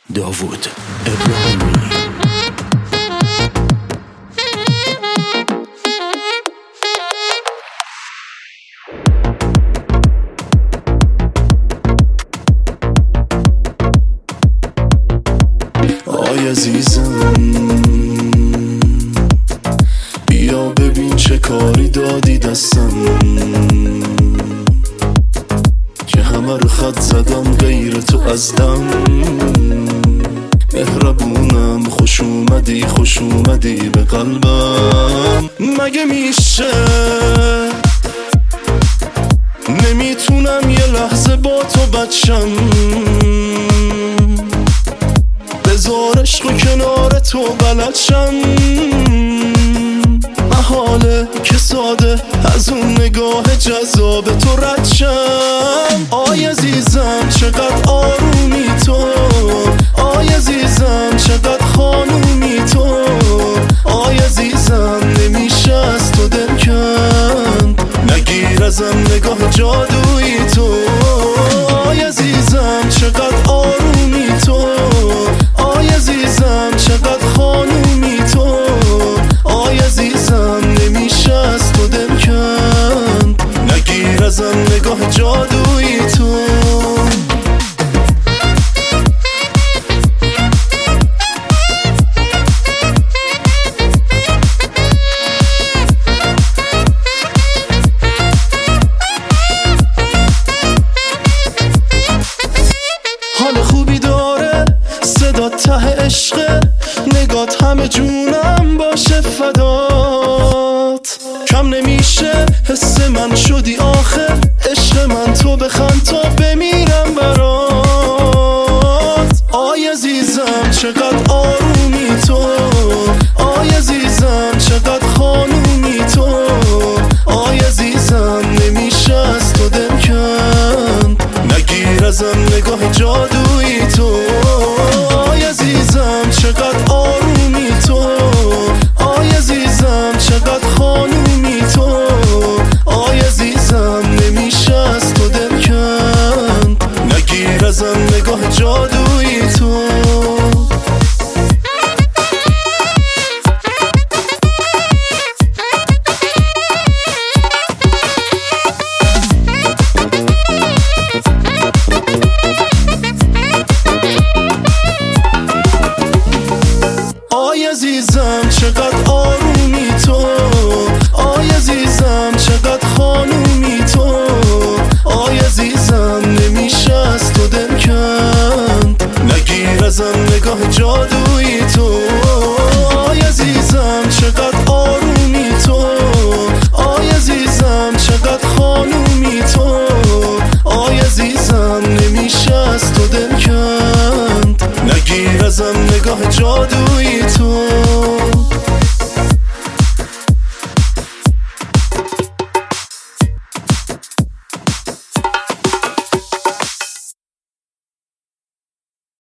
داوود ابراهیمی. آی عزیزم بیا ببین چه کاری دادی دستم که همه رو خط زدم غیر تو از دم. مهربونم خوش اومدی به قلبم. مگه میشه نمیتونم یه لحظه با تو بچم، بذار عشق و کنار تو بلد شم. محاله که ساده از اون نگاه جذاب تو رد شم. آی عزیزم چقدر آرومی تو، آی عزیزم چقدر خانومی تو، آی عزیزم نمیشه از تو دل کند. نگیر ازم نگاه جادویی تو، آی عزیزم چقدر آرومی تو، آی عزیزم چقدر خانومی تو، آی عزیزم نمیشه از تو دل کند. نگیر ازم نگاه جادویی تو. حال خوبی داره صدات ته عشقه، نگات همه جونم باشه فدات. کم نمیشه حس من شدی آخر، عشق من تو بخند تا بمیرم برات. آی عزیزم چقدر آرومی تو، آی عزیزم چقدر خانومی تو، آی عزیزم نمیشه از تو دل کند. نگیر ازم نگاه جادویی تو، آی عزیزم چقدر آرومی تو، آی عزیزم چقدر خانومی تو، آی عزیزم نمیشه از تو دل کند. نگیر ازم نگاه جادویی تو. آی عزیزم چقدر آرومی تو، آی عزیزم چقدر خانومی تو، آی عزیزم نمیشه از تو دل کند. نگیر ازم نگاه جادویی تو، آی عزیزم چقدر آرومی تو، آی عزیزم چقدر خانومی تو، آی عزیزم نمیشه از تو دل کند. نگیر ازم نگاه جادویی تو.